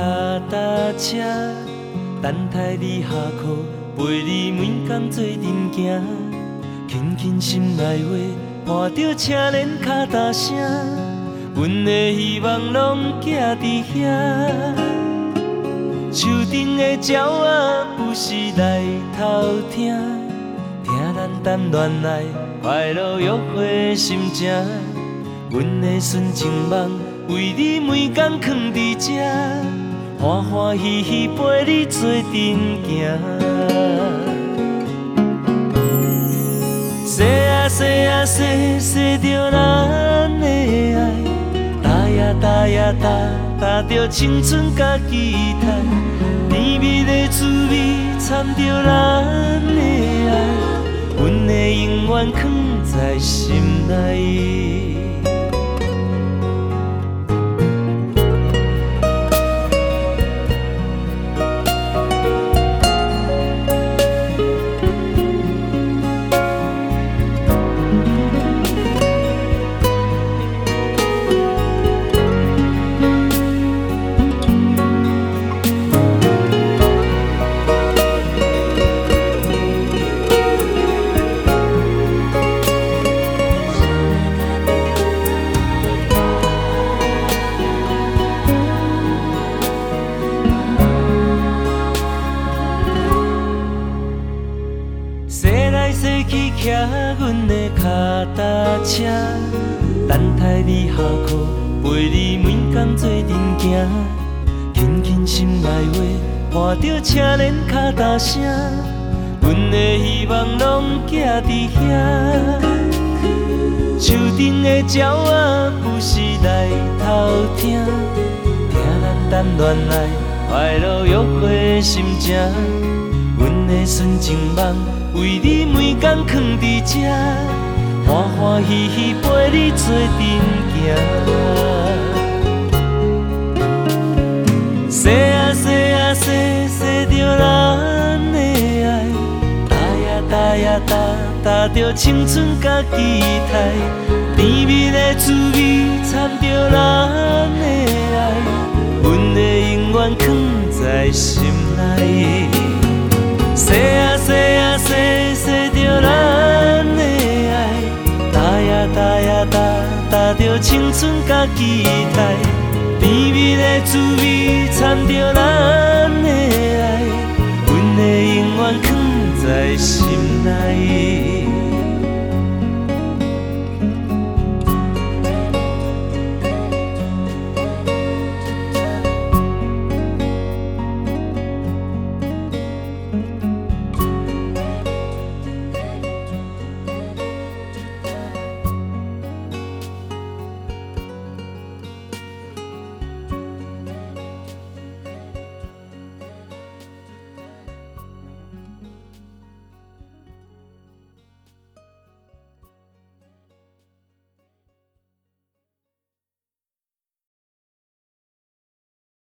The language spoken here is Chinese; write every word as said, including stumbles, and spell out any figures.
踏车，等待你下课，陪你每天做阵行。轻轻心内话，伴着车轮脚踏声，阮的希望拢寄伫遐。树顶的鸟仔不时来偷听，听咱谈恋爱快乐约会心情。阮的纯情梦为你每天藏伫这，欢欢喜喜陪你做阵行。说啊说啊说，说着咱的爱，搭呀搭呀搭，搭着青春甲期待，甜蜜的滋味掺着咱的爱，阮的永远藏在心内。骑阮的脚踏车，等待你下课，陪你每天做阵行。轻轻心内话，伴着车轮脚踏声，阮的希望拢寄伫遐。树顶的鸟仔不时来偷听，听咱谈恋爱快乐约会心情。阮的纯情梦为你每天藏伫这，欢欢喜喜陪你做阵行。说啊说啊说，说着咱的爱，搭呀搭呀搭，搭着青春甲期待，甜蜜的滋味掺着咱的爱，阮的永远藏在心内。说啊说啊说，说着咱的爱，搭呀搭呀搭，搭着青春甲期待，甜蜜的滋味掺着咱的爱，阮的永远藏在心内。